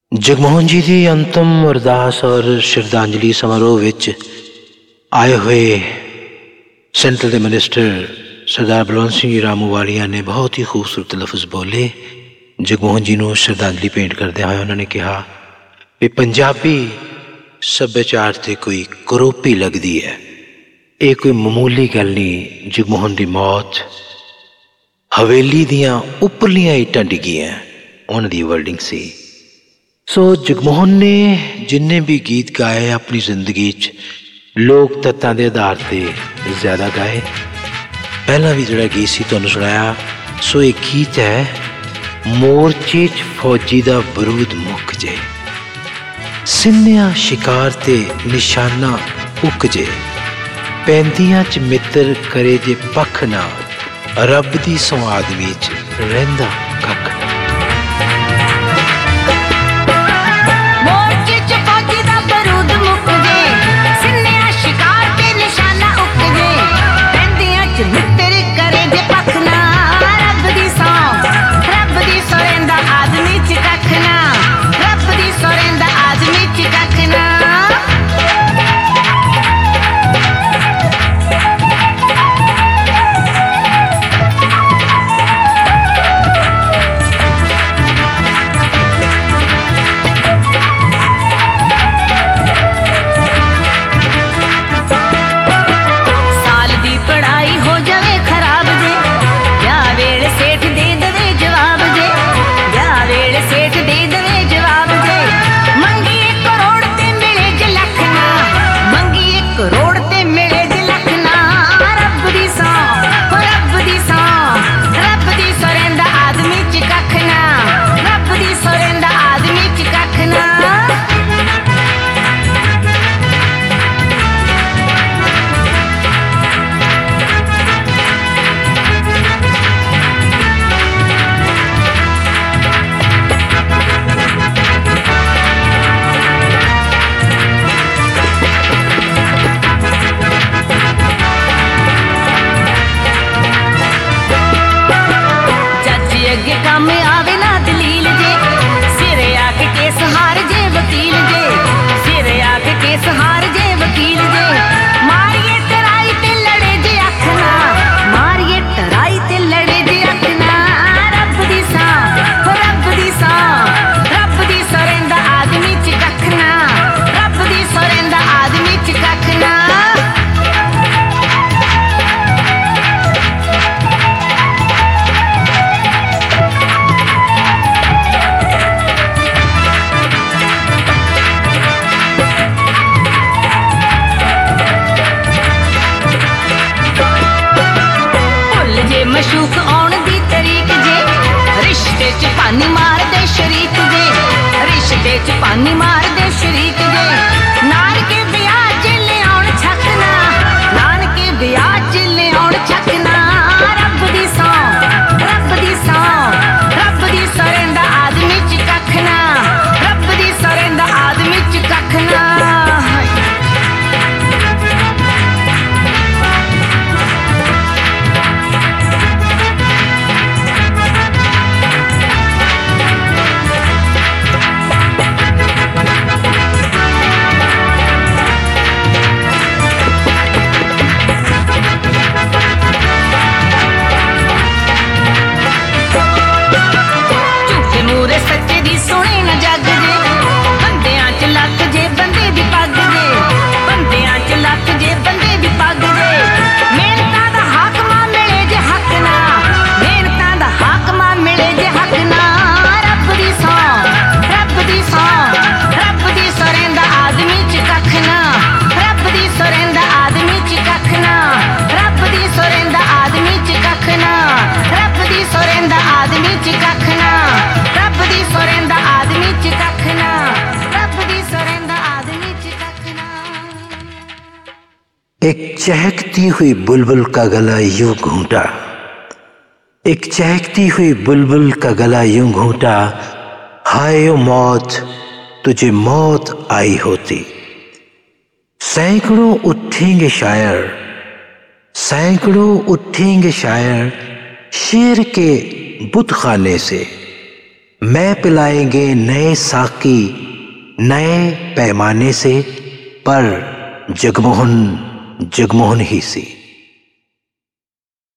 ਜਗਮੋਹਨ ਜੀ ਦੀ ਅੰਤਮ ਅਰਦਾਸ ਔਰ ਸ਼ਰਧਾਂਜਲੀ ਸਮਾਰੋਹ ਵਿੱਚ ਆਏ ਹੋਏ ਸੈਂਟਰ ਦੇ ਮਿਨਿਸਟਰ ਸਰਦਾਰ ਬਲਵੰਤ ਸਿੰਘ ਜੀ ਰਾਮੂਵਾਲੀਆ ਨੇ ਬਹੁਤ ਹੀ ਖੂਬਸੂਰਤ ਲਫ਼ਜ਼ ਬੋਲੇ। ਜਗਮੋਹਨ ਜੀ ਨੂੰ ਸ਼ਰਧਾਂਜਲੀ ਭੇਂਟ ਕਰਦਿਆਂ ਹੋਏ ਉਹਨਾਂ ਨੇ ਕਿਹਾ ਵੀ ਪੰਜਾਬੀ ਸੱਭਿਆਚਾਰ 'ਤੇ ਕੋਈ ਕਰੋਪੀ ਲੱਗਦੀ ਹੈ, ਇਹ ਕੋਈ ਮਾਮੂਲੀ ਗੱਲ ਨਹੀਂ। ਜਗਮੋਹਨ ਦੀ ਮੌਤ ਹਵੇਲੀ ਦੀਆਂ ਉੱਪਰਲੀਆਂ ਇੱਟਾਂ ਡਿੱਗੀਆਂ, ਉਹਨਾਂ ਦੀ ਵਰਡਿੰਗ ਸੀ। ਸੋ ਜਗਮੋਹਨ ਨੇ ਜਿੰਨੇ ਵੀ ਗੀਤ ਗਾਏ ਆਪਣੀ ਜ਼ਿੰਦਗੀ 'ਚ ਲੋਕ ਤੱਤਾਂ ਦੇ ਆਧਾਰ 'ਤੇ ਜ਼ਿਆਦਾ ਗਾਏ। ਪਹਿਲਾਂ ਵੀ ਜਿਹੜਾ ਗੀਤ ਸੀ ਤੁਹਾਨੂੰ ਸੁਣਾਇਆ, ਸੋ ਇਹ ਗੀਤ ਹੈ ਮੋਰਚੇ 'ਚ ਫੌਜੀ ਦਾ ਬਰੂਦ ਮੁੱਕ ਜੇ, ਸਿੰਨਿਆਂ ਸ਼ਿਕਾਰ 'ਤੇ ਨਿਸ਼ਾਨਾ ਉੱਕ ਜੇ, ਪੈਂਦੀਆਂ 'ਚ ਮਿੱਤਰ ਕਰੇ ਜੇ ਪੱਖ ਨਾ, ਰੱਬ ਦੀ ਸੌਂ ਆਦਮੀ 'ਚ ਰਹਿੰਦਾ ਕੱਖ ਨਾ। एक चहकती हुई बुलबुल का गला यूं घूंटा, एक चहकती हुई बुलबुल का गला यूं घूंटा, हाय ओ मौत तुझे मौत आई होती। सैकड़ों उठेंगे शायर, सैकड़ों उठेंगे शायर शेर के बुत खाने से, मैं पिलाएंगे नए साकी नए पैमाने से, पर जगमोहन जगमोहन ही से।